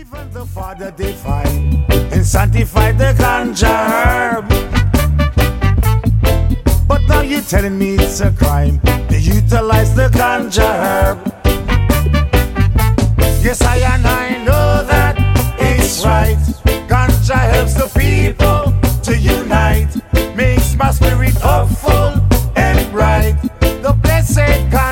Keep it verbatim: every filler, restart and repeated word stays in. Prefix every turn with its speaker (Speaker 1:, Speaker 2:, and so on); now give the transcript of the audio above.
Speaker 1: Even the Father divine and sanctified the ganja herb. But now you're telling me it's a crime to utilize the ganja herb. Yes, I and I know that it's right. Ganja helps the people to unite, makes my spirit hopeful and bright. The blessed ganja